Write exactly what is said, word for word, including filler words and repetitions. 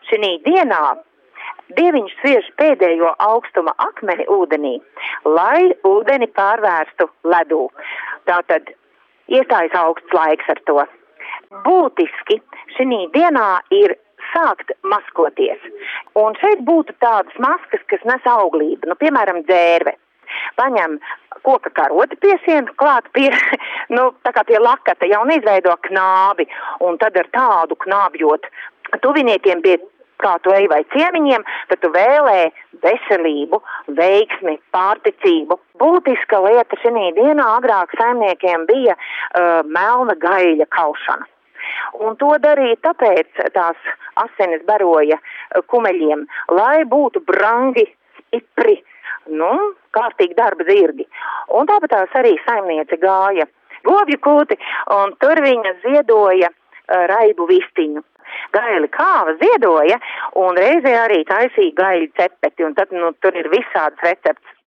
šī dienā dieviņš sviež pēdējo augstuma akmeni ūdenī, lai ūdeni pārvērstu ledū. Tātad iestājas augsts laiks ar to. Būtiski šī dienā ir sākt maskoties. Un šeit būtu tādas maskas, kas nes auglību, nu, piemēram, dzērve. Paņem koka karoti piesien, klāt pie, nu, tā kā pie lakata, jau un izveido knābi, un tad ar tādu knābjot tuviniekiem pie, kā tu ej vai ciemiņiem, tad tu vēlē veselību, veiksmi, pārticību. Būtiska lieta šī dienā agrāk saimniekiem bija uh, melna gaļa kaušana. Un to darīja tāpēc tās asinis baroja kumeļiem, lai būtu brangi, stipri, nu, kārtīgi darba zirgi. Un tāpat tās arī saimniece gāja govju kūti, un tur viņa ziedoja uh, raibu vistiņu. Gaili kāva ziedoja, un reizē arī taisīja gaļu cepeti, un tad, nu, tur ir visādas recepts.